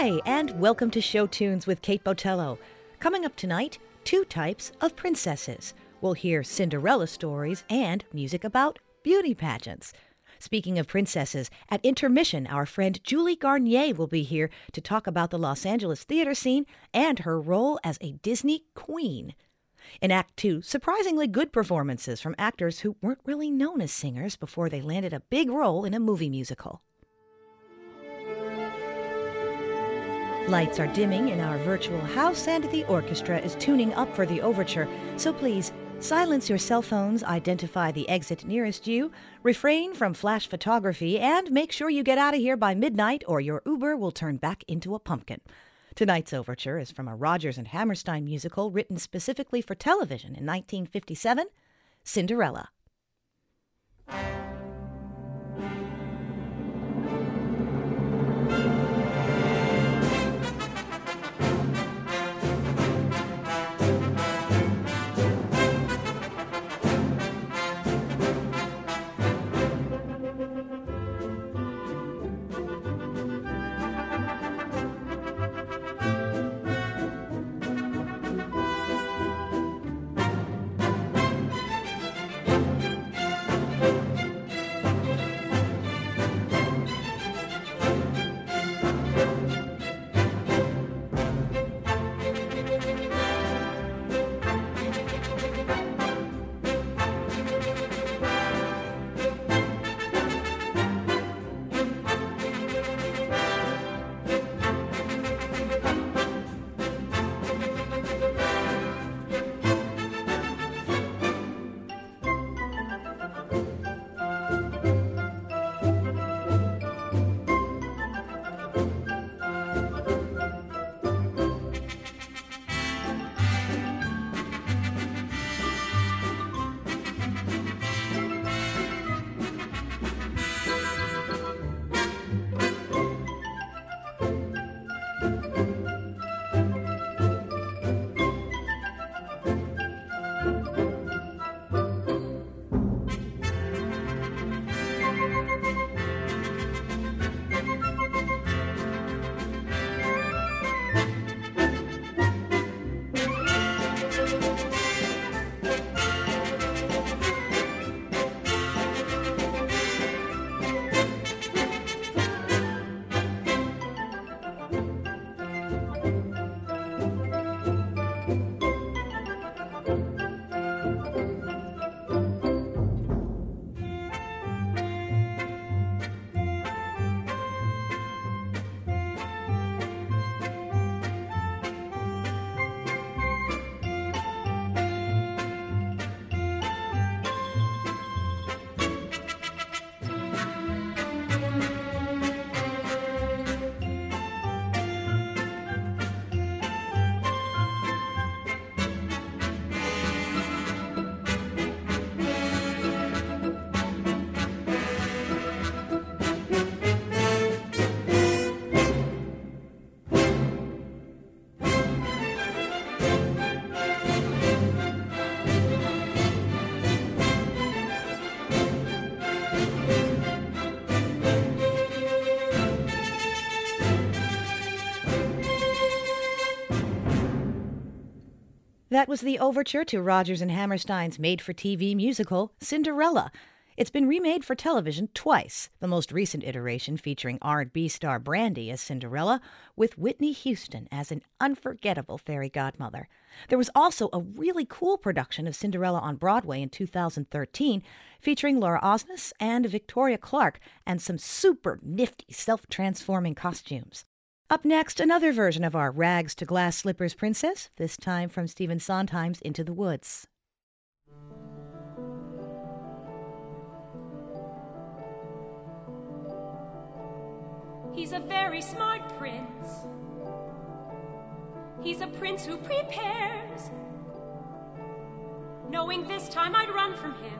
Hi, and welcome to Show Tunes with Kate Botello. Coming up tonight, two types of princesses. We'll hear Cinderella stories and music about beauty pageants. Speaking of princesses, at intermission, our friend Julie Garnier will be here to talk about the Los Angeles theater scene and her role as a Disney queen. In Act 2, surprisingly good performances from actors who weren't really known as singers before they landed a big role in a movie musical. Lights are dimming in our virtual house, and the orchestra is tuning up for the overture, so please silence your cell phones, identify the exit nearest you, refrain from flash photography, and make sure you get out of here by midnight or your Uber will turn back into a pumpkin. Tonight's overture is from a Rodgers and Hammerstein musical written specifically for television in 1957, Cinderella. That was the overture to Rodgers and Hammerstein's made-for-TV musical, Cinderella. It's been remade for television twice, the most recent iteration featuring R&B star Brandy as Cinderella, with Whitney Houston as an unforgettable fairy godmother. There was also a really cool production of Cinderella on Broadway in 2013, featuring Laura Osnes and Victoria Clark, and some super nifty self-transforming costumes. Up next, another version of our Rags to Glass Slippers princess, this time from Stephen Sondheim's Into the Woods. He's a very smart prince. He's a prince who prepares, knowing this time I'd run from him.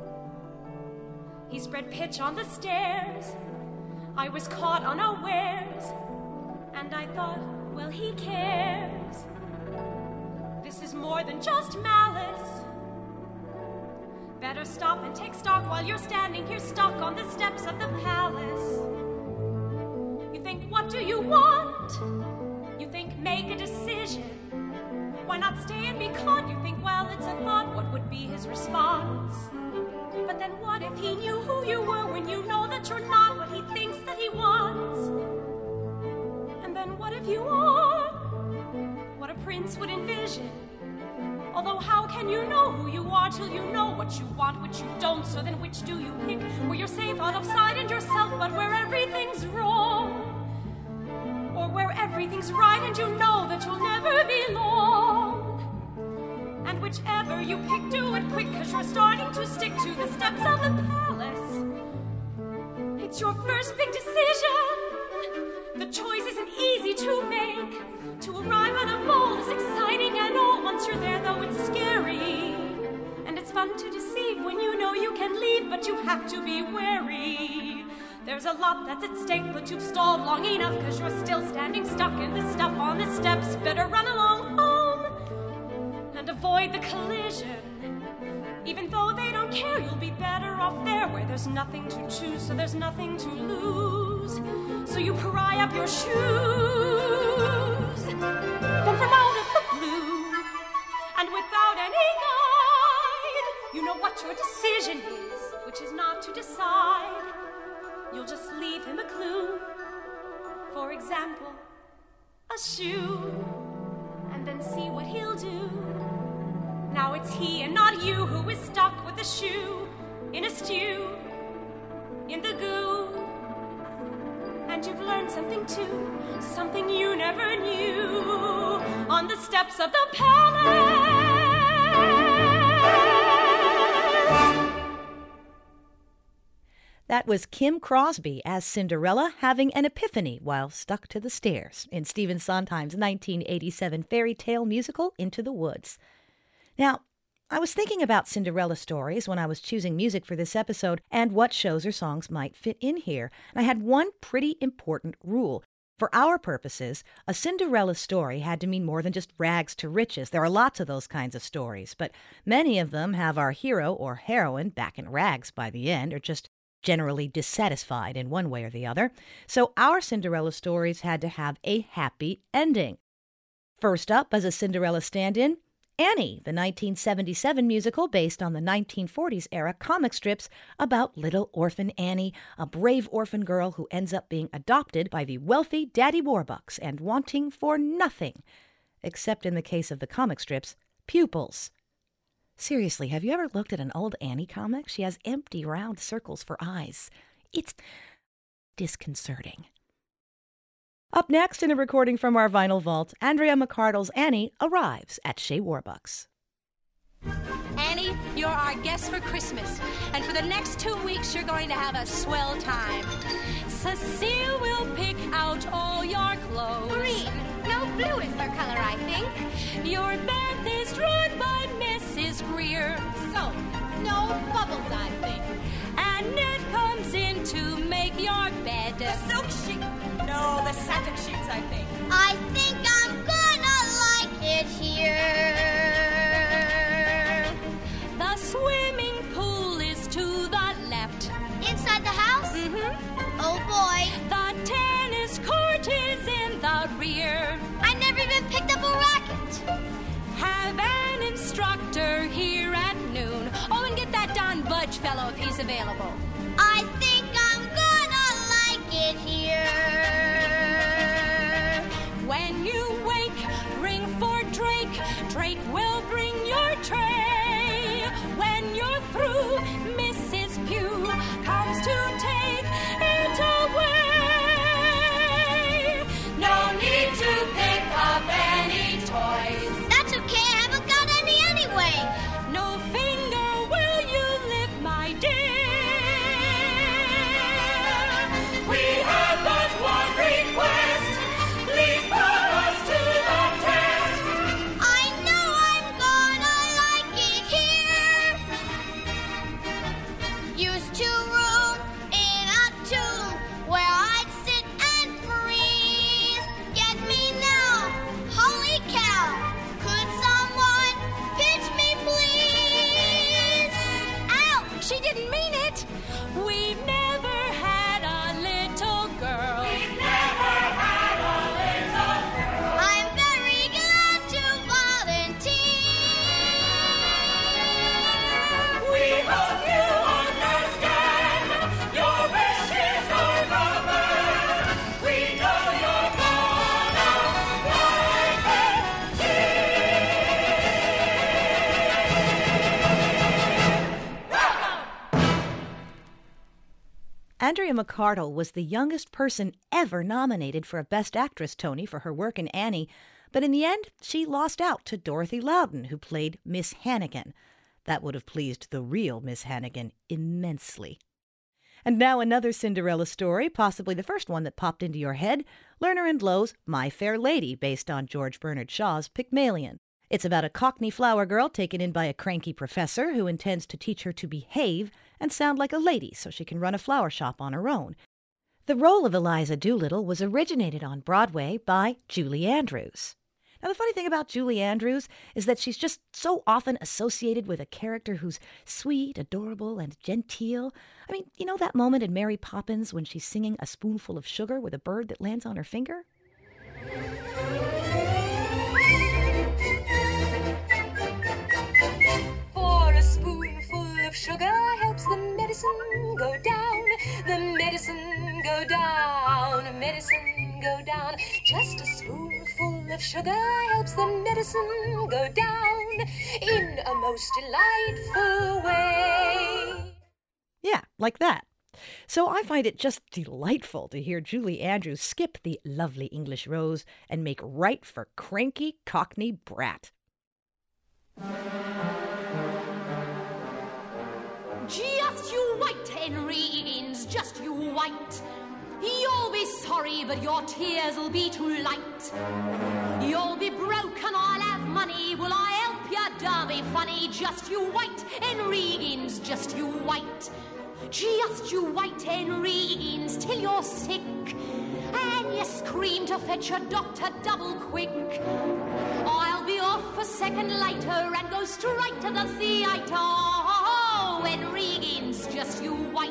He spread pitch on the stairs. I was caught unawares. And I thought, well, he cares. This is more than just malice. Better stop and take stock while you're standing here stuck on the steps of the palace. You think, what do you want? want. You think, make a decision. Why not stay and be caught? You think, well, it's a thought. What would be his response? But then what if he knew who you were when you know that you're not what he thinks that he wants? And then what if you are what a prince would envision? Although how can you know who you are till you know what you want, which you don't? So then which do you pick? Where you're safe out of sight and yourself, but where everything's wrong? Or where everything's right and you know that you'll never be long? And whichever you pick, do it quick, 'cause you're starting to stick to the steps of the palace. It's your first big decision. The choice isn't easy to make. To arrive at a goal is exciting and all. Once you're there, though, it's scary. And it's fun to deceive when you know you can leave, but you have to be wary. There's a lot that's at stake, but you've stalled long enough, 'cause you're still standing stuck in the stuff on the steps. Better run along home and avoid the collision. Even though they don't care, you'll be better off there where there's nothing to choose, so there's nothing to lose. So you pry up your shoes. Then from out of the blue, and without any guide, you know what your decision is, which is not to decide. You'll just leave him a clue. For example, a shoe, and then see what he'll do. Now it's he and not you who is stuck with the shoe in a stew, in the goo. And you've learned something too, something you never knew, on the steps of the palace. That was Kim Crosby as Cinderella having an epiphany while stuck to the stairs in Stephen Sondheim's 1987 fairy tale musical Into the Woods. Now, I was thinking about Cinderella stories when I was choosing music for this episode and what shows or songs might fit in here. And I had one pretty important rule. For our purposes, a Cinderella story had to mean more than just rags to riches. There are lots of those kinds of stories, but many of them have our hero or heroine back in rags by the end, or just generally dissatisfied in one way or the other. So our Cinderella stories had to have a happy ending. First up as a Cinderella stand-in, Annie, the 1977 musical based on the 1940s era comic strips about little orphan Annie, a brave orphan girl who ends up being adopted by the wealthy Daddy Warbucks and wanting for nothing, except in the case of the comic strips, pupils. Seriously, have you ever looked at an old Annie comic? She has empty round circles for eyes. It's disconcerting. Up next in a recording from our vinyl vault, Andrea McCardle's Annie arrives at Shea Warbucks. Annie, you're our guest for Christmas, and for the next 2 weeks you're going to have a swell time. Cecile will pick out all your clothes. Green. No, blue is her color, I think. Your bath is drawn by Mrs. Greer. Soap. No bubbles, I think. And Ned comes in to make your bed. The silk sheet. No, the satin sheets, I think. I think I'm gonna like it here. The swimming pool is to the left. Inside the house? Mm-hmm. Oh, boy. The tennis court is in the rear. I never even picked up a racket. Have an instructor here at noon. Oh, and get that Don Budge fellow if he's available. I think I'm gonna like it here. When you wake, ring for Drake. Drake will bring your tray. When you're through, Mrs. Pugh comes to take it away. No need to pick up any toys. That's okay, I haven't got any anyway. No finger will you lift, my dear. We have but one request. Please put us to the test. I know I'm gonna like McArdle was the youngest person ever nominated for a Best Actress Tony for her work in Annie, but in the end, she lost out to Dorothy Loudon, who played Miss Hannigan. That would have pleased the real Miss Hannigan immensely. And now another Cinderella story, possibly the first one that popped into your head, Lerner and Loewe's My Fair Lady, based on George Bernard Shaw's Pygmalion. It's about a Cockney flower girl taken in by a cranky professor who intends to teach her to behave and sound like a lady so she can run a flower shop on her own. The role of Eliza Doolittle was originated on Broadway by Julie Andrews. Now, the funny thing about Julie Andrews is that she's just so often associated with a character who's sweet, adorable, and genteel. I mean, you know that moment in Mary Poppins when she's singing A Spoonful of Sugar with a bird that lands on her finger? For a spoonful of sugar helps the medicine go down. The medicine go down, medicine go down. Just a spoonful of sugar helps the medicine go down in a most delightful way. Yeah, like that. So I find it just delightful to hear Julie Andrews skip the lovely English rose and make right for cranky Cockney brat. Just you wait, Henry Higgins, just you wait. You'll be sorry, but your tears'll be too late. You'll be broken, I'll have money, will I help you? Don't be funny, just you wait, Henry Higgins, just you wait. Just you wait, Henry Higgins, till you're sick, and you scream to fetch your doctor double quick. I'll be off a second later and go straight to the theatre. Oh, Henry Higgins, just you wait.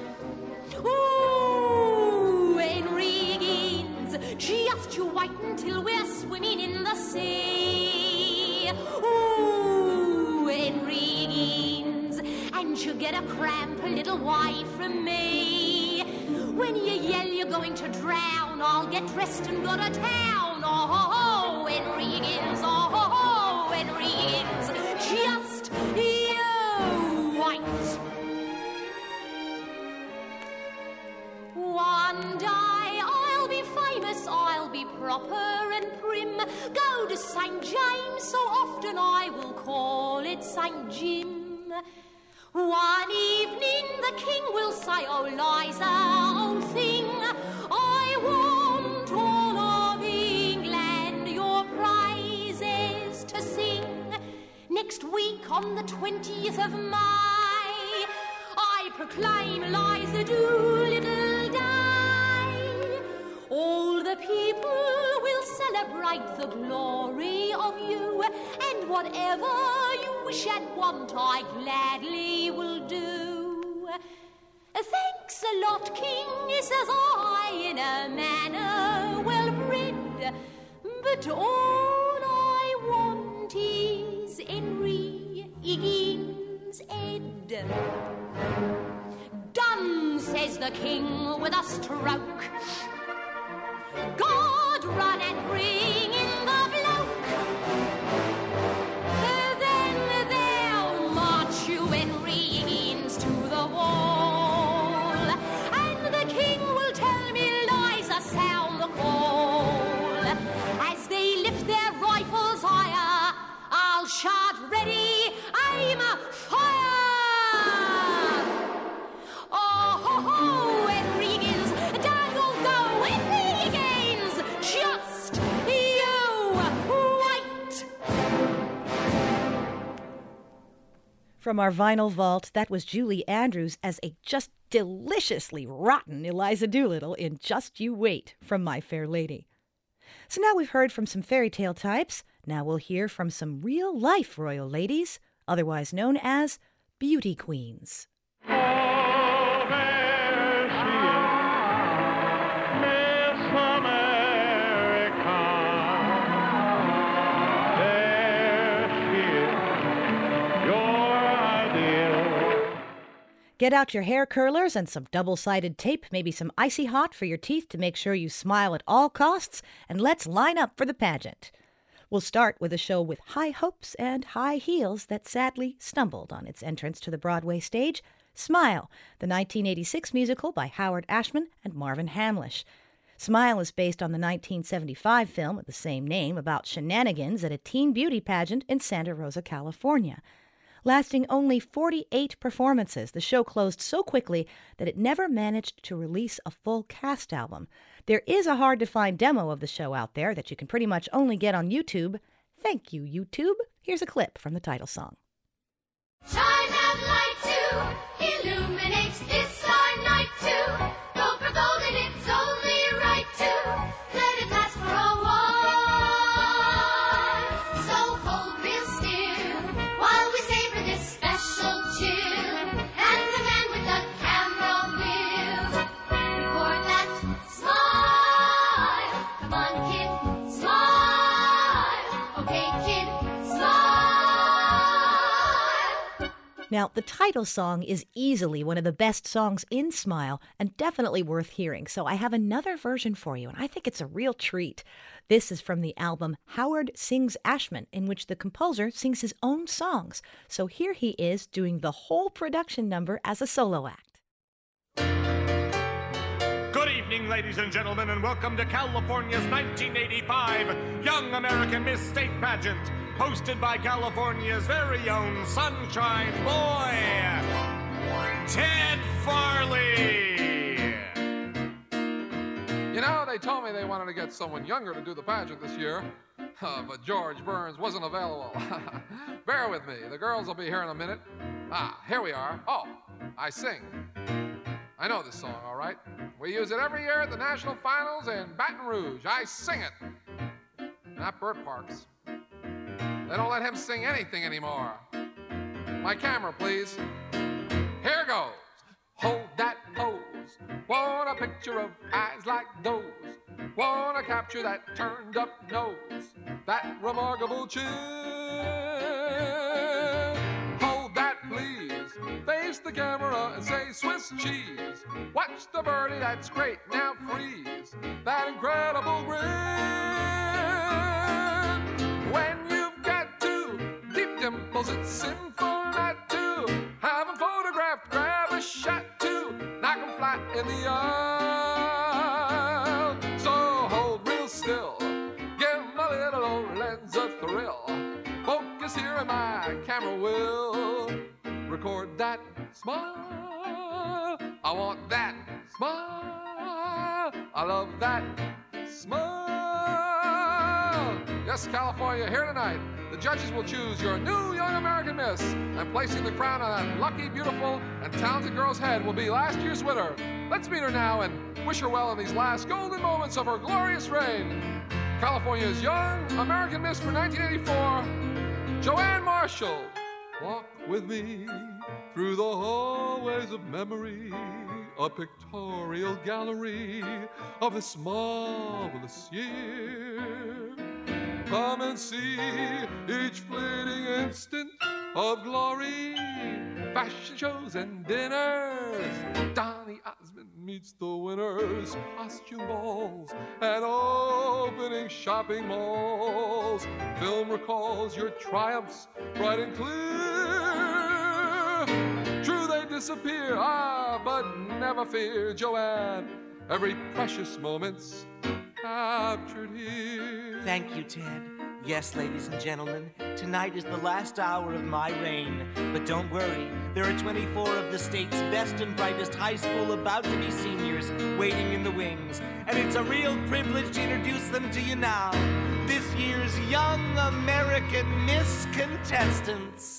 Ooh, Henry Higgins, just you wait until we're swimming in the sea. Ooh, Henry Higgins, and you get a cramp a little way from me. When you yell you're going to drown, I'll get dressed and go to town. Oh, Henry Higgins, oh, Henry Higgins, just you wait. One day I'll be famous, I'll be proper and prim. Go to St. James, so often I will call it St. Jim. One evening the king will say, oh, Liza, old thing, I want all of England your praises to sing. Next week on the 20th of May, I proclaim Liza Doolittle Day. All the people will celebrate the glory of you, and whatever you wish and want, I gladly will do. Thanks a lot, King, says I, in a manner well bred, but all I want is Henry Higgins' head. Done, says the king with a stroke. God, run and bring in the bloke. Then they'll march you, Henry Higgins, to the wall, and the king will tell me, Liza, sound the call. As they lift their rifles higher, I'll shout, ready, aim, fire! Oh, ho, ho, Henry Higgins, down you'll go, Henry Higgins, just you wait. From our vinyl vault, that was Julie Andrews as a just deliciously rotten Eliza Doolittle in Just You Wait from My Fair Lady. So now we've heard from some fairy tale types. Now we'll hear from some real-life royal ladies, otherwise known as beauty queens. Oh, there she is, Miss America. There she is, your ideal. Get out your hair curlers and some double-sided tape, maybe some Icy Hot for your teeth to make sure you smile at all costs, and let's line up for the pageant. We'll start with a show with high hopes and high heels that sadly stumbled on its entrance to the Broadway stage, Smile, the 1986 musical by Howard Ashman and Marvin Hamlish. Smile is based on the 1975 film of the same name about shenanigans at a teen beauty pageant in Santa Rosa, California. Lasting only 48 performances, the show closed so quickly that it never managed to release a full cast album. There is a hard-to-find demo of the show out there that you can pretty much only get on YouTube. Thank you, YouTube. Here's a clip from the title song. Shine that light to illuminate this our night to go for gold, and it's only right to let it last for a while. So hold real still while we savor this special chill, and the man with the camera will record that smile. Come on, kid, smile. Okay, kid, smile. Now, the title song is easily one of the best songs in Smile and definitely worth hearing, so I have another version for you, and I think it's a real treat. This is from the album Howard Sings Ashman, in which the composer sings his own songs. So here he is doing the whole production number as a solo act. Good evening, ladies and gentlemen, and welcome to California's 1985 Young American Miss State Pageant, hosted by California's very own Sunshine Boy, Ted Farley. You know, they told me they wanted to get someone younger to do the pageant this year, but George Burns wasn't available. Bear with me. The girls will be here in a minute. Here we are. Oh, I sing. I know this song, all right? We use it every year at the national finals in Baton Rouge. I sing it. Not Bert Parks. They don't let him sing anything anymore. My camera, please. Here goes. Hold that pose. Want a picture of eyes like those. Want to capture that turned up nose. That remarkable chin. Hold that, please. Face the camera and say Swiss cheese. Watch the birdie, that's great. Now freeze. That incredible grin. When you've got two deep dimples, it's sinful not to have them photographed. Grab a shot too. Knock them flat in the aisle. So hold real still. Give my little old lens a thrill. Focus here and my camera will record that smile. I want that smile. I love that smile. Yes, California, here tonight, the judges will choose your new Young American Miss, and placing the crown on that lucky, beautiful, and talented girl's head will be last year's winner. Let's meet her now and wish her well in these last golden moments of her glorious reign. California's Young American Miss for 1984, Joanne Marshall. Walk with me through the hallways of memory, a pictorial gallery of this marvelous year. Come and see each fleeting instant of glory, fashion shows and dinners. Donny Osmond meets the winners, costume balls and opening shopping malls. Film recalls your triumphs bright and clear. True, they disappear, but never fear, Joanne. Every precious moment's captured here. Thank you, Ted. Yes, ladies and gentlemen, tonight is the last hour of my reign. But don't worry, there are 24 of the state's best and brightest high school about to be seniors waiting in the wings. And it's a real privilege to introduce them to you now. This year's Young American Miss contestants.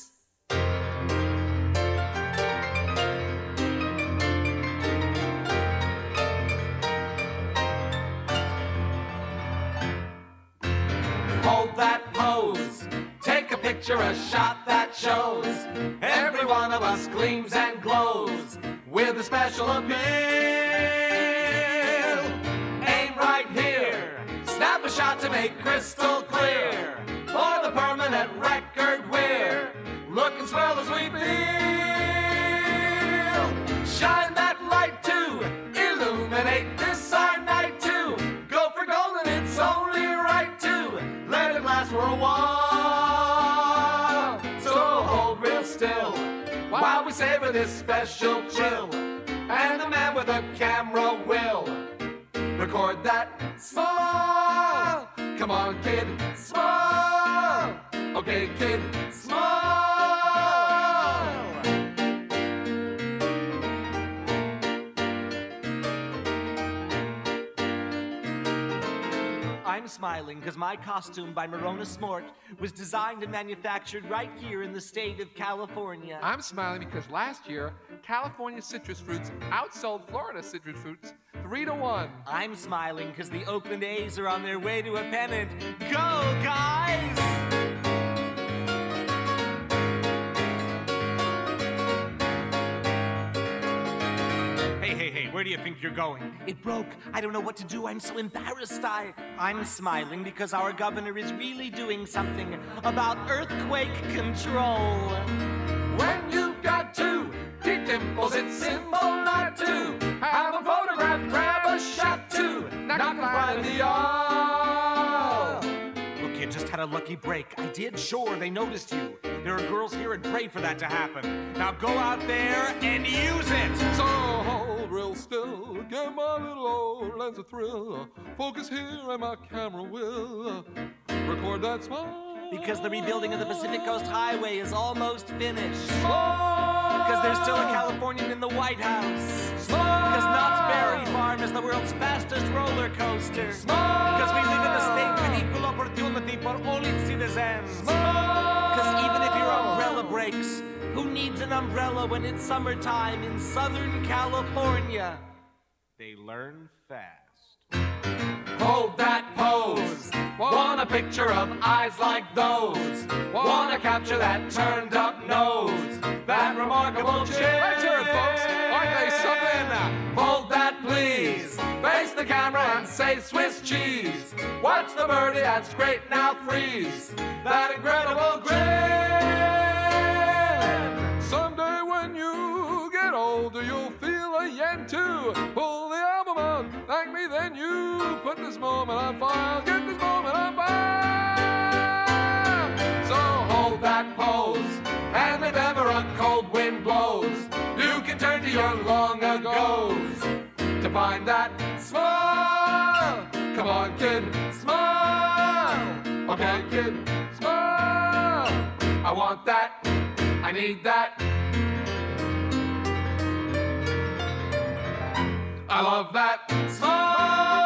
Hold that pose, take a picture, a shot that shows every one of us gleams and glows with a special appeal. Aim right here, snap a shot to make crystal clear for the permanent record we're looking swell as we feel. Shine that light to illuminate this our night too. Go for gold and it's only right to let it last for a while. So hold real still while we savor this special chill. And the man with the camera will record that smile. Come on, kid, smile. Okay, kid, smile. I'm smiling because my costume by Marona Smort was designed and manufactured right here in the state of California. I'm smiling because last year, California citrus fruits outsold Florida citrus fruits 3-1. I'm smiling because the Oakland A's are on their way to a pennant. Go, guys! Hey, where do you think you're going? It broke. I don't know what to do. I'm so embarrassed. I'm smiling because our governor is really doing something about earthquake control. When you've got two deep dimples, it's simple not to have a photograph, grab a shot too. Not by the aisle. Look, you just had a lucky break. I did, sure, they noticed you. There are girls here and pray for that to happen. Now go out there and use it. So hold real still, give my little old lens a thrill. Focus here and my camera will record that smile. Because the rebuilding of the Pacific Coast Highway is almost finished. Because there's still a Californian in the White House. Because Knott's Berry Farm is the world's fastest roller coaster. Because we live in a state with equal opportunity for all its citizens. Because even if your umbrella breaks, who needs an umbrella when it's summertime in Southern California? They learn fast. Hold that pose. Want a picture of eyes like those. Want to capture that turned up nose. That remarkable chin. Let's hear it, folks. Aren't they something? Hold that, please. Face the camera and say Swiss cheese. Watch the birdie, that's great, now freeze. That incredible grin. Someday when you get older, you'll feel a yen too. Pull the album out, thank me, then you put this moment on file. Get this moment on file. So hold that pose, and if ever a cold wind blows, you can turn to your long agos to find that smile. Come on, kid, smile. Okay, kid, smile. I want that, I need that. I love that smile.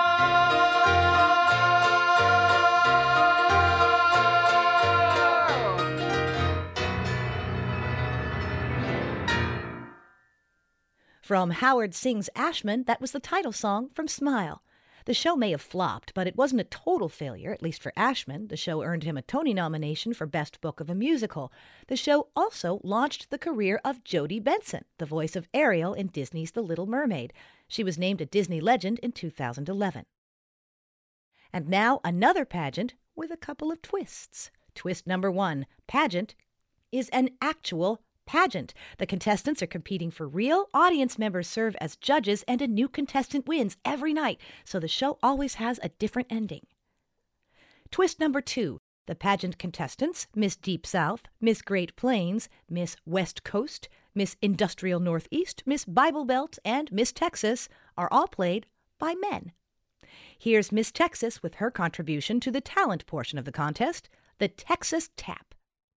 From Howard Sings Ashman, that was the title song from Smile. The show may have flopped, but it wasn't a total failure, at least for Ashman. The show earned him a Tony nomination for Best Book of a Musical. The show also launched the career of Jodie Benson, the voice of Ariel in Disney's The Little Mermaid. She was named a Disney Legend in 2011. And now another pageant with a couple of twists. Twist number 1, pageant is an actual pageant. The contestants are competing for real. Audience members serve as judges, and a new contestant wins every night, so the show always has a different ending. Twist number 2. The pageant contestants, Miss Deep South, Miss Great Plains, Miss West Coast, Miss Industrial Northeast, Miss Bible Belt, and Miss Texas, are all played by men. Here's Miss Texas with her contribution to the talent portion of the contest, the Texas Tap.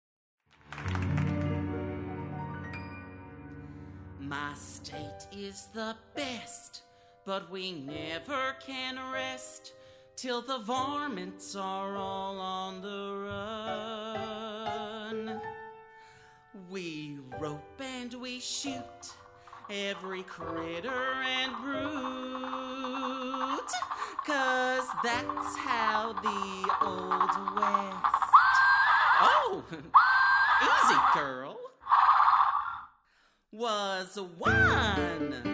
My state is the best, but we never can rest till the varmints are all on the run. We rope and we shoot every critter and brute, 'cause that's how the Old West. Oh, easy, girl. Was one.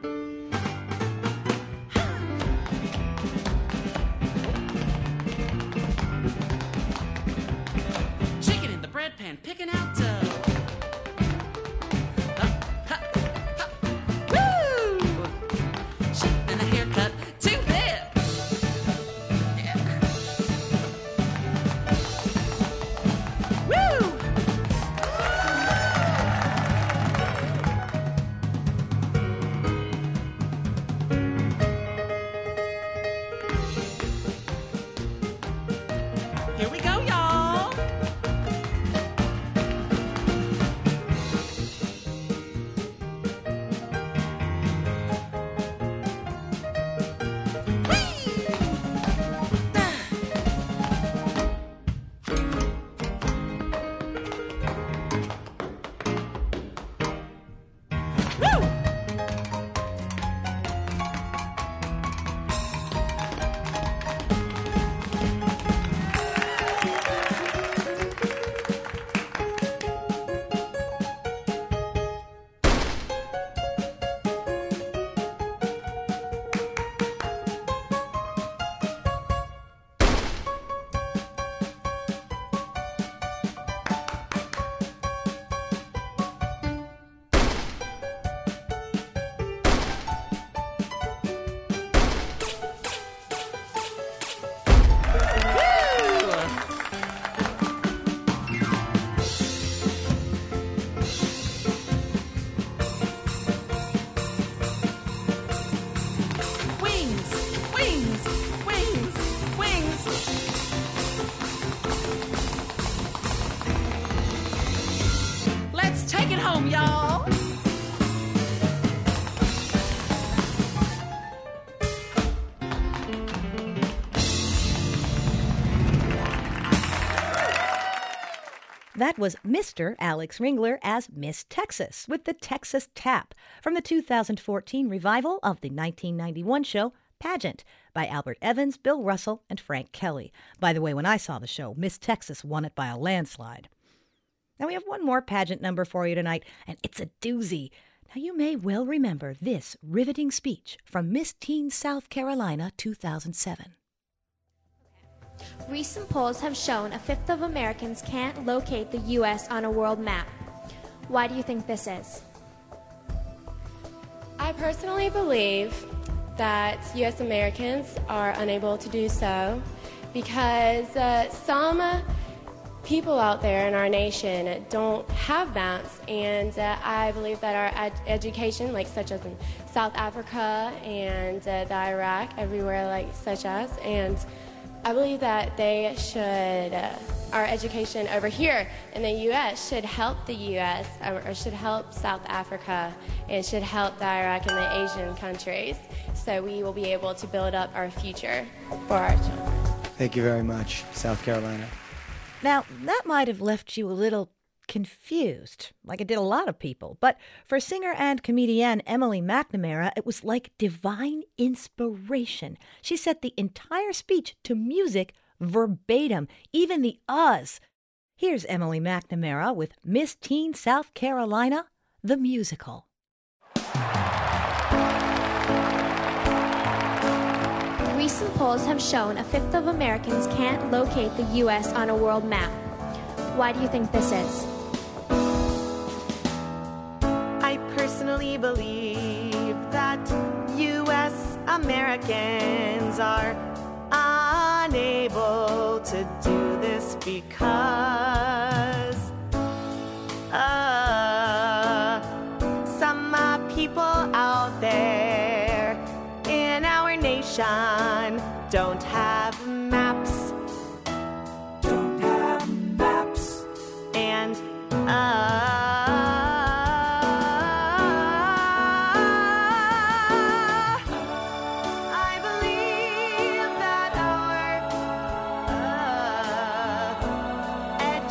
Chicken in the bread pan, picking out dough. Woo! Shit and a haircut, 2 bits. Yeah. Woo! go, y'all. Home, y'all. That was Mr. Alex Ringler as Miss Texas with the Texas Tap from the 2014 revival of the 1991 show Pageant by Albert Evans, Bill Russell, and Frank Kelly. By the way, when I saw the show, Miss Texas won it by a landslide. Now we have one more pageant number for you tonight, and it's a doozy. Now you may well remember this riveting speech from Miss Teen South Carolina 2007. Recent polls have shown a fifth of Americans can't locate the U.S. on a world map. Why do you think this is? I personally believe that U.S. Americans are unable to do so because some people out there in our nation don't have maps, and I believe that our education, like such as in South Africa and the Iraq, everywhere like such as, and I believe that they should, our education over here in the U.S. should help the U.S. or should help South Africa and should help the Iraq and the Asian countries, so we will be able to build up our future for our children. Thank you very much, South Carolina. Now, that might have left you a little confused, like it did a lot of people. But for singer and comedian Emily McNamara, it was like divine inspiration. She set the entire speech to music verbatim, even the uhs. Here's Emily McNamara with Miss Teen South Carolina, the musical. Recent polls have shown a fifth of Americans can't locate the U.S. on a world map. Why do you think this is? I personally believe that U.S. Americans are unable to do this because some people out there in our nation don't have maps. And I believe that our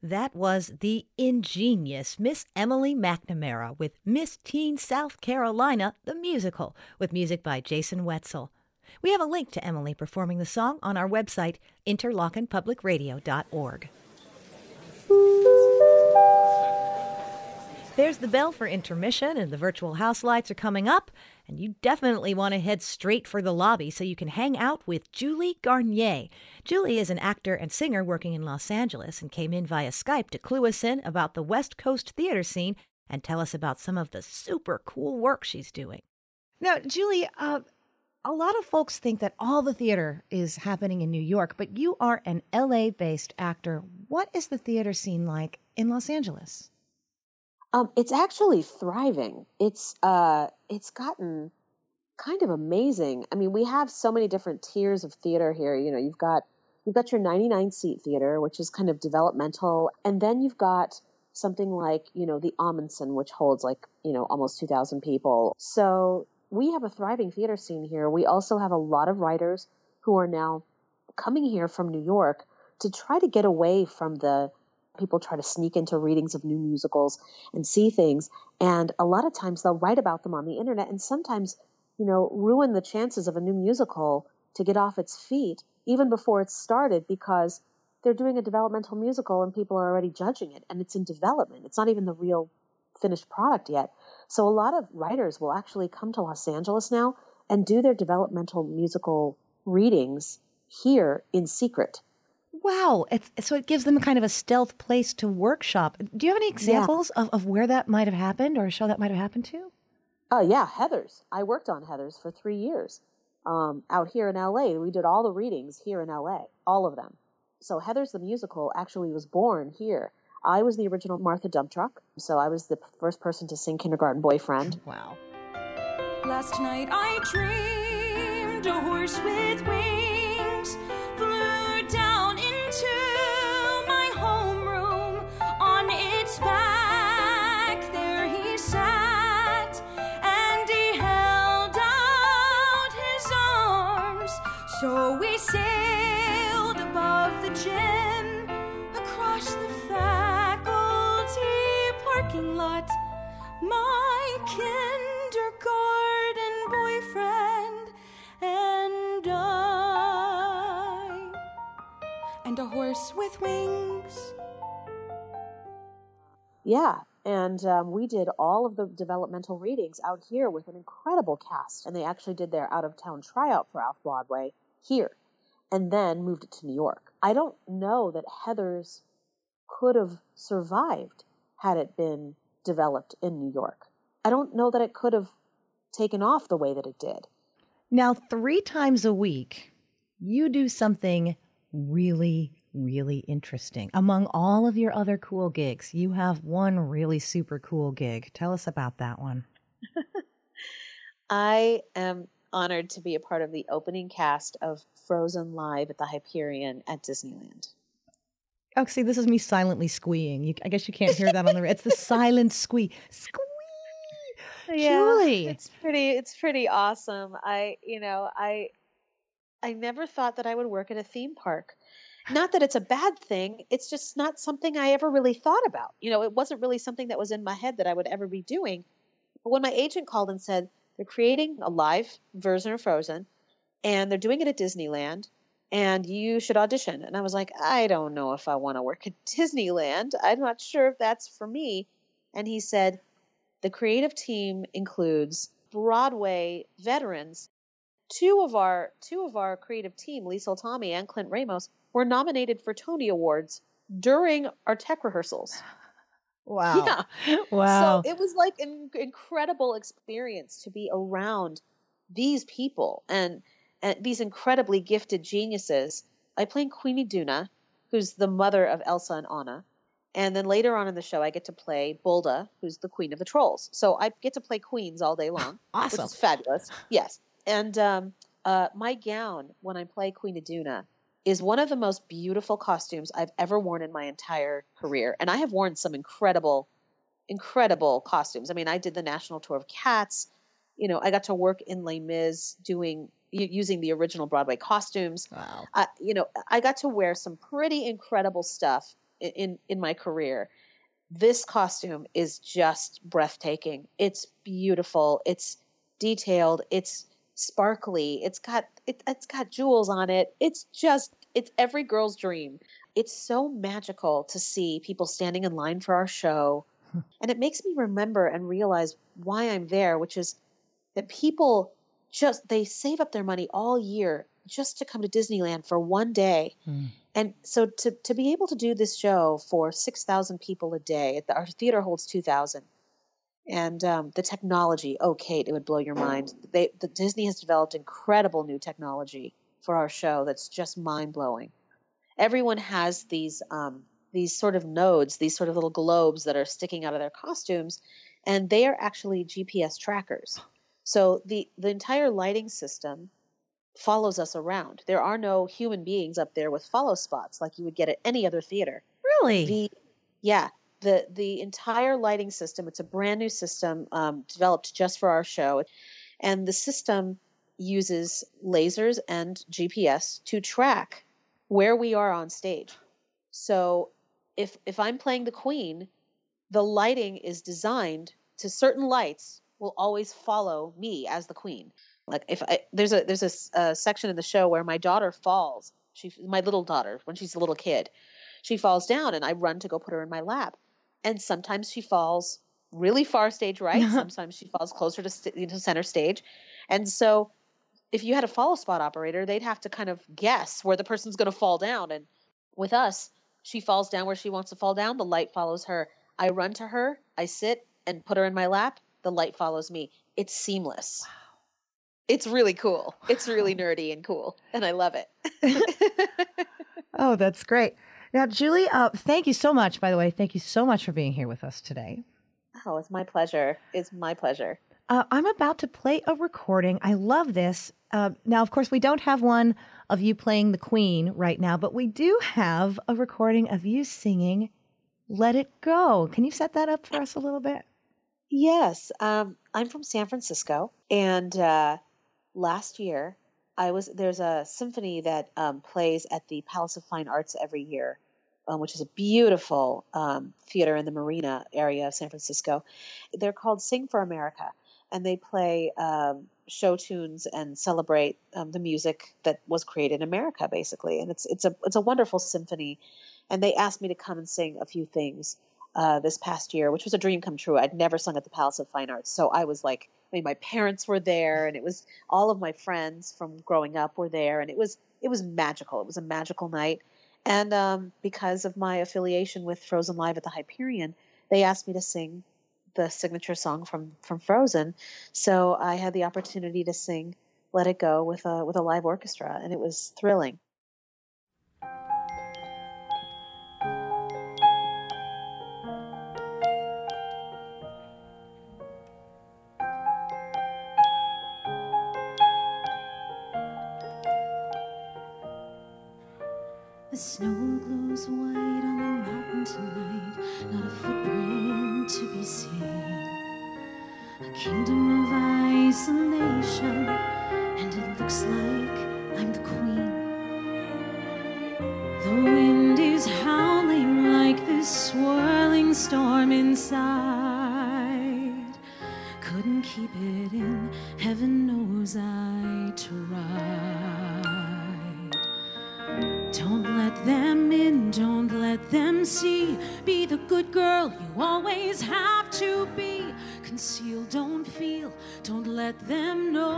That was the ingenious Miss Emily McNamara with Miss Teen South Carolina, the musical, with music by Jason Wetzel. We have a link to Emily performing the song on our website, interlockenpublicradio.org. There's the bell for intermission, and the virtual house lights are coming up. And you definitely want to head straight for the lobby so you can hang out with Julie Garnier. Julie is an actor and singer working in Los Angeles and came in via Skype to clue us in about the West Coast theater scene and tell us about some of the super cool work she's doing. Now, Julie, a lot of folks think that all the theater is happening in New York, but you are an LA-based actor. What is the theater scene like in Los Angeles? It's actually thriving. It's gotten kind of amazing. I mean, we have so many different tiers of theater here. You know, you've got your 99-seat theater, which is kind of developmental, and then you've got something like, you know, the Amundsen, which holds like, you know, almost 2,000 people. So we have a thriving theater scene here. We also have a lot of writers who are now coming here from New York to try to get away from the people try to sneak into readings of new musicals and see things. And a lot of times they'll write about them on the internet and sometimes, you know, ruin the chances of a new musical to get off its feet even before it's started because they're doing a developmental musical and people are already judging it and it's in development. It's not even the real finished product yet. So a lot of writers will actually come to Los Angeles now and do their developmental musical readings here in secret. Wow. So it gives them kind of a stealth place to workshop. Do you have any examples of where that might have happened or a show that might have happened to? Oh, yeah. Heathers. I worked on Heathers for 3 years out here in L.A. We did all the readings here in L.A., all of them. So Heathers the musical actually was born here. I was the original Martha Dumptruck, so I was the first person to sing Kindergarten Boyfriend. Wow. Last night I dreamed a horse with wings flew down into my homeroom. On its back there he sat, and he held out his arms. So we sailed above the gym, across the faculty parking lot. My kindergarten boyfriend and I, and a horse with wings. Yeah, and we did all of the developmental readings out here with an incredible cast, and they actually did their out-of-town tryout for Off-Broadway here, and then moved it to New York. I don't know that Heathers could have survived had it been developed in New York. I don't know that it could have taken off the way that it did. Now, 3 times a week, you do something really, really interesting. Among all of your other cool gigs, you have one really super cool gig. Tell us about that one. I am honored to be a part of the opening cast of Frozen Live at the Hyperion at Disneyland. Oh, see, this is me silently squeeing. I guess you can't hear that on the radio. It's the silent squee. Squee! Yeah, Julie. It's pretty awesome. I never thought that I would work at a theme park. Not that it's a bad thing. It's just not something I ever really thought about. You know, it wasn't really something that was in my head that I would ever be doing. But when my agent called and said they're creating a live version of Frozen and they're doing it at Disneyland, and you should audition. And I was like, I don't know if I want to work at Disneyland. I'm not sure if that's for me. And he said, the creative team includes Broadway veterans. Two of our creative team, Lisa Oltami and Clint Ramos, were nominated for Tony Awards during our tech rehearsals. Wow. Yeah. Wow. So it was like an incredible experience to be around these people and these incredibly gifted geniuses. I play Queenie Duna, who's the mother of Elsa and Anna. And then later on in the show, I get to play Bulda, who's the queen of the trolls. So I get to play queens all day long. Awesome. Which is fabulous. Yes. And my gown, when I play Queen Iduna, is one of the most beautiful costumes I've ever worn in my entire career. And I have worn some incredible, incredible costumes. I mean, I did the national tour of Cats. You know, I got to work in Les Mis using the original Broadway costumes. Wow. I got to wear some pretty incredible stuff in my career. This costume is just breathtaking. It's beautiful. It's detailed. It's sparkly. It's got jewels on it. It's every girl's dream. It's so magical to see people standing in line for our show. And it makes me remember and realize why I'm there, which is that people they save up their money all year just to come to Disneyland for one day. And so to be able to do this show for 6,000 people a day, our theater holds 2,000. And the technology, Kate, it would blow your mind. The Disney has developed incredible new technology for our show that's just mind-blowing. Everyone has these sort of nodes, these sort of little globes that are sticking out of their costumes, and they are actually GPS trackers. So the entire lighting system follows us around. There are no human beings up there with follow spots like you would get at any other theater. Really? The entire lighting system, it's a brand new system developed just for our show. And the system uses lasers and GPS to track where we are on stage. So if I'm playing the Queen, the lighting is designed to certain lights will always follow me as the Queen. Like there's a section in the show where my daughter falls. My little daughter, when she's a little kid, she falls down and I run to go put her in my lap. And sometimes she falls really far stage right. Sometimes she falls closer to center stage. And so if you had a follow spot operator, they'd have to kind of guess where the person's going to fall down. And with us, she falls down where she wants to fall down. The light follows her. I run to her. I sit and put her in my lap. The light follows me. It's seamless. Wow. It's really cool. It's really nerdy and cool. And I love it. Oh, that's great. Now, Julie, thank you so much, by the way. Thank you so much for being here with us today. Oh, it's my pleasure. It's my pleasure. I'm about to play a recording. I love this. Now, of course, we don't have one of you playing the Queen right now, but we do have a recording of you singing Let It Go. Can you set that up for us a little bit? Yes. I'm from San Francisco, and last year there's a symphony that plays at the Palace of Fine Arts every year, which is a beautiful theater in the Marina area of San Francisco. They're called Sing for America, and they play show tunes and celebrate the music that was created in America, basically. And it's a wonderful symphony. And they asked me to come and sing a few things this past year, which was a dream come true. I'd never sung at the Palace of Fine Arts, so I was like, my parents were there, and it was all of my friends from growing up were there, and it was magical. It was a magical night. And because of my affiliation with Frozen Live at the Hyperion, they asked me to sing the signature song from Frozen. So I had the opportunity to sing Let It Go with a live orchestra, and it was thrilling. The snow glows white on the mountain tonight, not a footprint to be seen. A kingdom of isolation, and it looks like I'm the queen. The wind is howling like this swirling storm inside. Couldn't keep it in, heaven knows I tried. Don't let them in, don't let them see. Be the good girl you always have to be. Conceal, don't feel, don't let them know.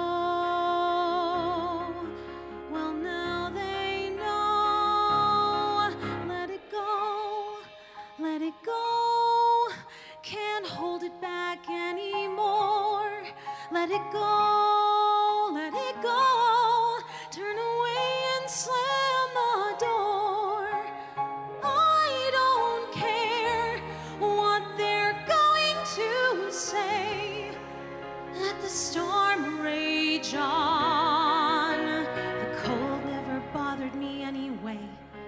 Well, now they know. Let it go, let it go. Can't hold it back anymore. Let it go, let it go. Turn away and slam the door. I don't care what they're going to say. Let the storm rage on. The cold never bothered me anyway.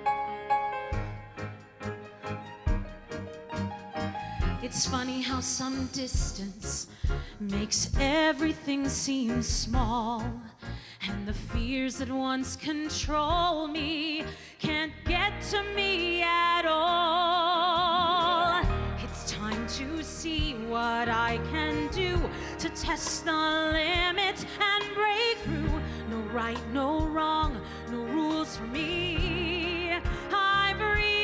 It's funny how some distance makes everything seem small. And the fears that once control me can't get to me at all. It's time to see what I can do to test the limits and break through. No right, no wrong, no rules for me. I'm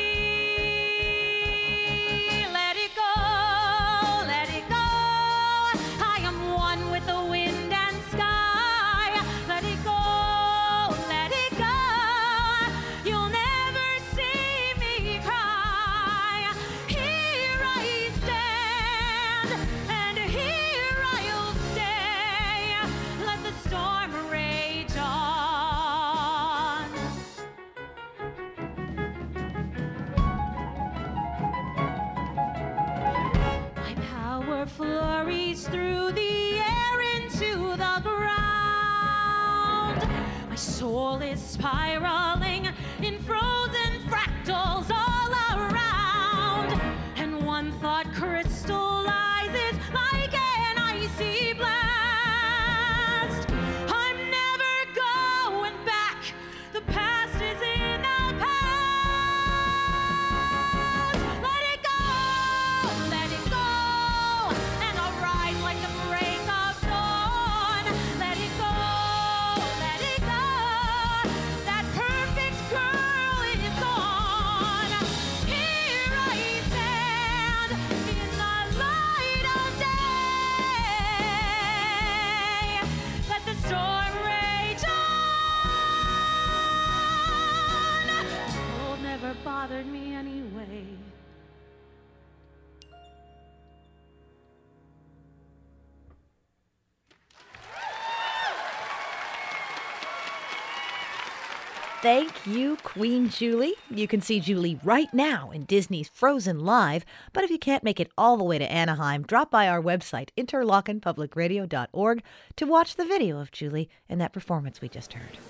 free. Let it go, let it go. I am one with the wind and sky. Let it go, let it go. You'll never see me cry. Here I stand, and here I'll stay. Let the storm rage on. My power flurries through the air into the ground. My soul is spiraling in frozen fractals all around. And one thought crystallizes like an icy blast. I'm never going back. The past is in the past. Let it go, let it go. And I'll rise like the break of dawn. Let it go, let it go. That perfect girl is gone. Here I stand in the light of day. Let the storm rage on. Cold never bothered me anyway. Thank you, Queen Julie. You can see Julie right now in Disney's Frozen Live, but if you can't make it all the way to Anaheim, drop by our website, interlockenpublicradio.org, to watch the video of Julie in that performance we just heard.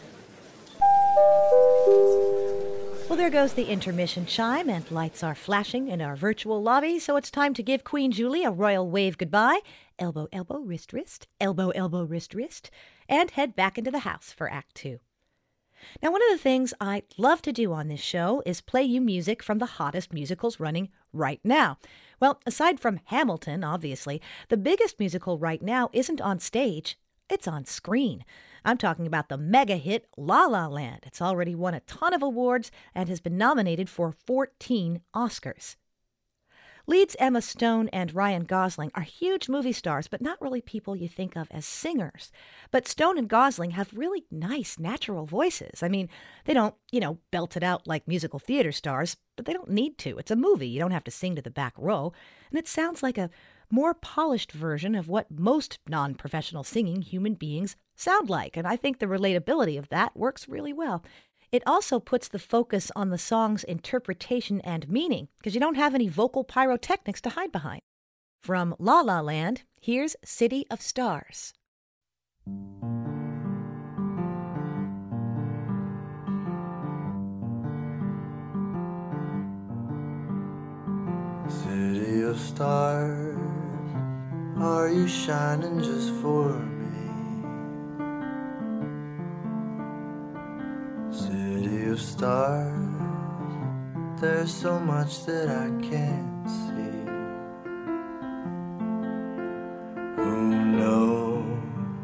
Well, there goes the intermission chime, and lights are flashing in our virtual lobby, so it's time to give Queen Julie a royal wave goodbye. Elbow, elbow, wrist, wrist. Elbow, elbow, wrist, wrist. And head back into the house for Act 2. Now, one of the things I love to do on this show is play you music from the hottest musicals running right now. Well, aside from Hamilton, obviously, the biggest musical right now isn't on stage, it's on screen. I'm talking about the mega hit La La Land. It's already won a ton of awards and has been nominated for 14 Oscars. Leads Emma Stone and Ryan Gosling are huge movie stars, but not really people you think of as singers. But Stone and Gosling have really nice, natural voices. I mean, they don't, belt it out like musical theater stars, but they don't need to. It's a movie. You don't have to sing to the back row. And it sounds like a more polished version of what most non-professional singing human beings sound like. And I think the relatability of that works really well. It also puts the focus on the song's interpretation and meaning, because you don't have any vocal pyrotechnics to hide behind. From La La Land, here's City of Stars. City of stars, are you shining just for me? City of stars, there's so much that I can't see. Who knows?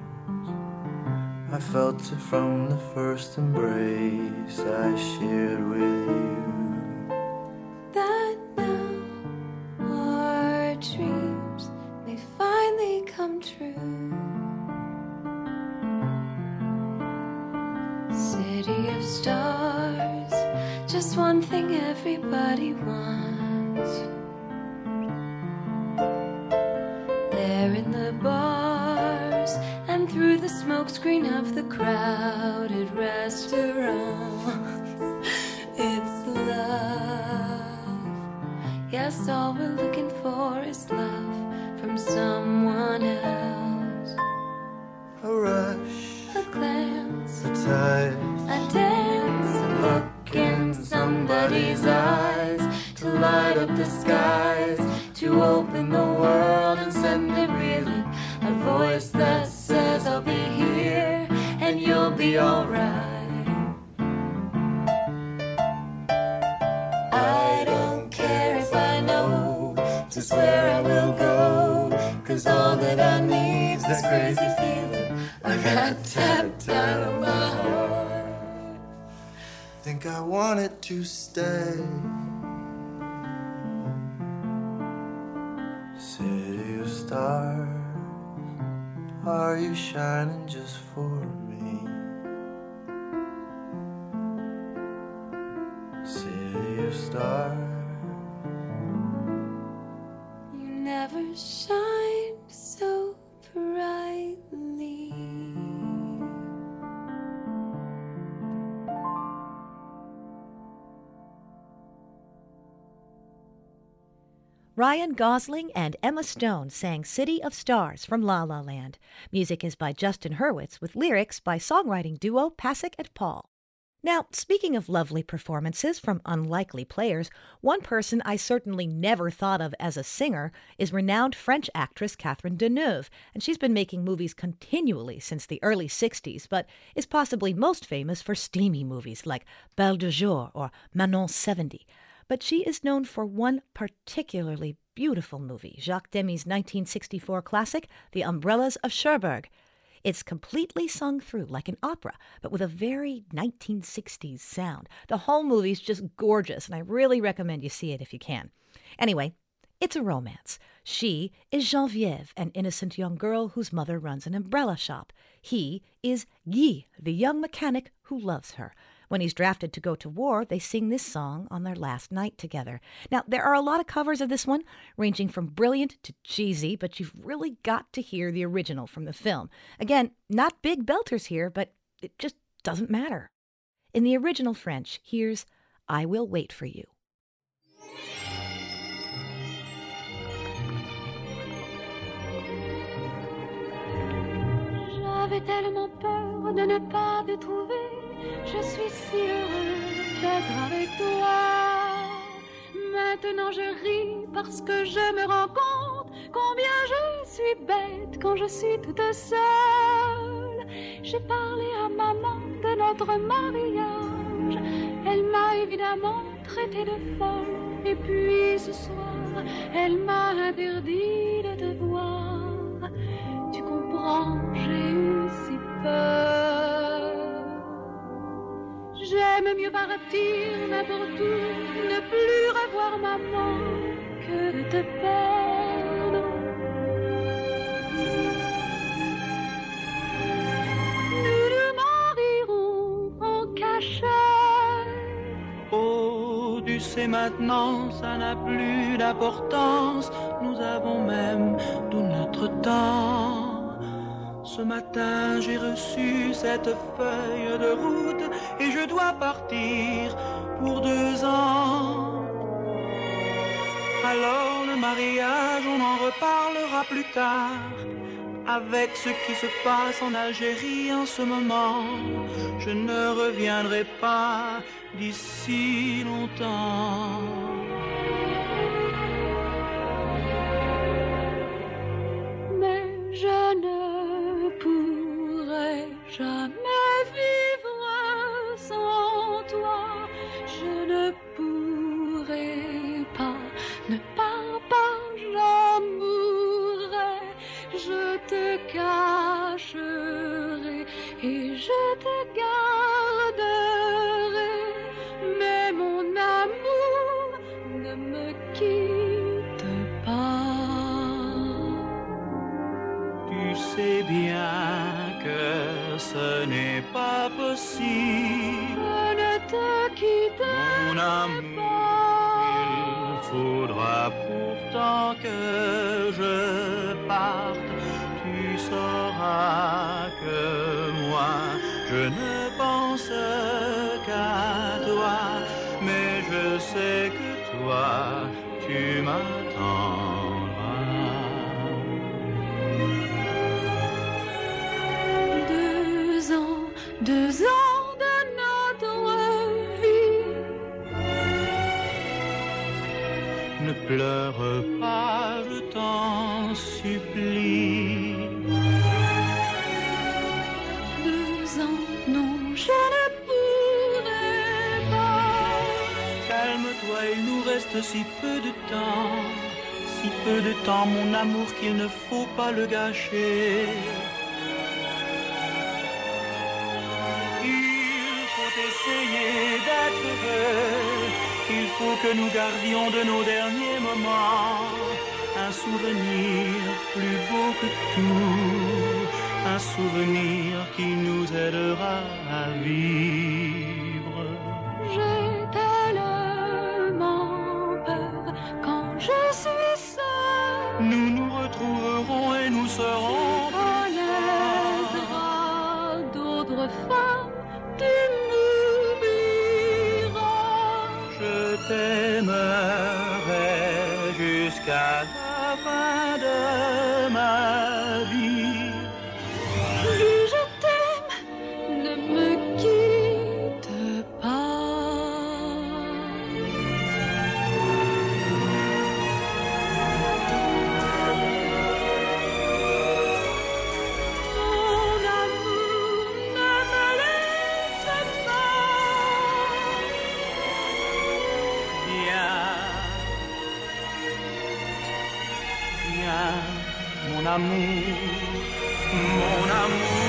I felt it from the first embrace I shared with you. That now our dreams may finally come true. City of stars, just one thing everybody wants. There in the bars and through the smokescreen of the crowded restaurants, it's love. Yes, all we're looking for is love from someone else. A rush, a glance, a touch, a dance, a look in somebody's eyes, to light up the skies, to open the world and send it reeling. A voice that says I'll be here and you'll be be alright. I don't care if I know just where I will go, 'cause all that I need's this crazy feeling I got tapped out of my heart. Think I want it to stay. City of stars, are you shining just for me? City of stars, you never shine so brightly. Ryan Gosling and Emma Stone sang City of Stars from La La Land. Music is by Justin Hurwitz with lyrics by songwriting duo Pasek and Paul. Now, speaking of lovely performances from unlikely players, one person I certainly never thought of as a singer is renowned French actress Catherine Deneuve, and she's been making movies continually since the early 60s, but is possibly most famous for steamy movies like Belle de Jour or Manon 70. But she is known for one particularly beautiful movie, Jacques Demy's 1964 classic, The Umbrellas of Cherbourg. It's completely sung through like an opera, but with a very 1960s sound. The whole movie's just gorgeous, and I really recommend you see it if you can. Anyway, it's a romance. She is Geneviève, an innocent young girl whose mother runs an umbrella shop. He is Guy, the young mechanic who loves her. When he's drafted to go to war, they sing this song on their last night together. Now, there are a lot of covers of this one, ranging from brilliant to cheesy, but you've really got to hear the original from the film. Again, not big belters here, but it just doesn't matter. In the original French, here's I Will Wait for You. J'avais tellement peur de ne pas te trouver. Je suis si heureuse d'être avec toi. Maintenant je ris parce que je me rends compte combien je suis bête quand je suis toute seule. J'ai parlé à maman de notre mariage. Elle m'a évidemment traitée de folle. Et puis ce soir, elle m'a interdit de te voir. Tu comprends, j'ai eu si peur. J'aime mieux partir n'importe où, ne plus revoir maman que de te perdre. Nous nous marierons en cachette. Oh, tu sais maintenant, ça n'a plus d'importance. Nous avons même tout notre temps. Ce matin, j'ai reçu cette feuille de route et je dois partir pour 2 ans. Alors le mariage, on en reparlera plus tard. Avec ce qui se passe en Algérie en ce moment, je ne reviendrai pas d'ici longtemps. Mais je ne pourrai jamais vivre sans toi. Je ne pourrai pas, ne pars pas, j'en mourrai. Je te cacherai et je te garderai. Mais mon amour, ne me quitte pas. Tu sais bien que ce n'est pas possible. Je ne te quitterai Mon amour, il faudra pourtant que je parte. Tu sauras que moi, je ne pense qu'à toi. Mais je sais que toi, tu m'attendras. 2 ans de notre vie. Ne pleure pas, je t'en supplie. 2 ans, non, si peu de temps, mon amour, qu'il ne faut pas le gâcher. Il faut essayer d'être heureux, il faut que nous gardions de nos derniers moments un souvenir plus beau que tout, un souvenir qui nous aidera à vivre. J'ai tellement peur quand je suis seule. Nous nous retrouverons et nous serons Dans les bras d'autres femmes, tu m'oublieras. Je t'aimerai jusqu'à la fin de ma vie. Plus je t'aime, ne me quitte pas. Mon amour, ne me laisse pas. Viens, mon amour, mon amour.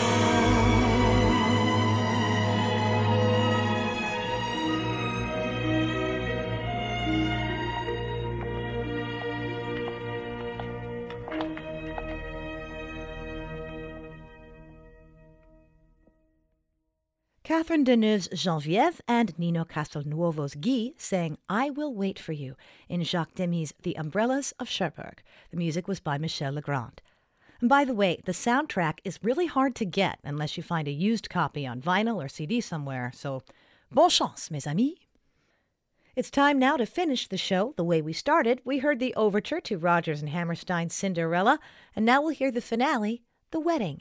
Catherine Deneuve's Geneviève and Nino Castelnuovo's Guy sang I Will Wait for You in Jacques Demy's The Umbrellas of Cherbourg. The music was by Michel Legrand. And by the way, the soundtrack is really hard to get unless you find a used copy on vinyl or CD somewhere, so bonne chance, mes amis. It's time now to finish the show the way we started. We heard the overture to Rodgers and Hammerstein's Cinderella, and now we'll hear the finale, The Wedding.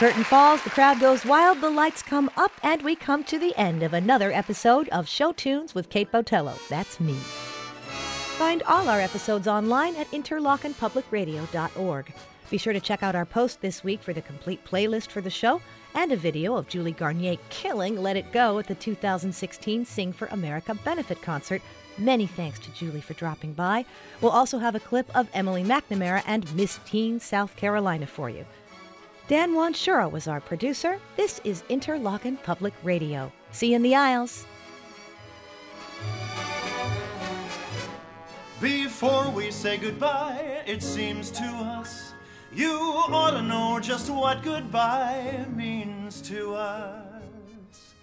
curtain falls, the crowd goes wild, the lights come up, and we come to the end of another episode of Show Tunes with Kate Botello. That's me. Find all our episodes online at interlockenpublicradio.org. Be sure to check out our post this week for the complete playlist for the show and a video of Julie Garnier killing Let It Go at the 2016 Sing for America benefit concert. Many thanks to Julie for dropping by. We'll also have a clip of Emily McNamara and Miss Teen South Carolina for you. Dan Wanshura was our producer. This is Interlochen Public Radio. See you in the aisles. Before we say goodbye, it seems to us you ought to know just what goodbye means to us.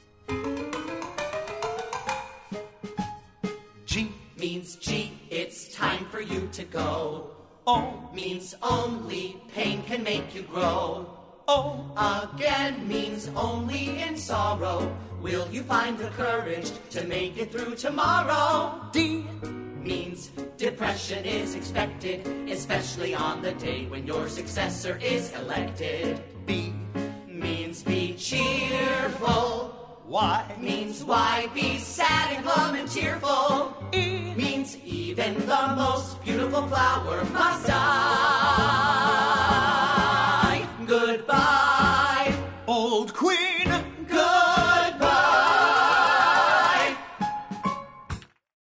G means G, it's time for you to go. O means only pain can make you grow. O again means only in sorrow will you find the courage to make it through tomorrow. D means depression is expected, especially on the day when your successor is elected. B means be cheerful. Y means why be sad and glum and tearful. E means even the most beautiful flower must die.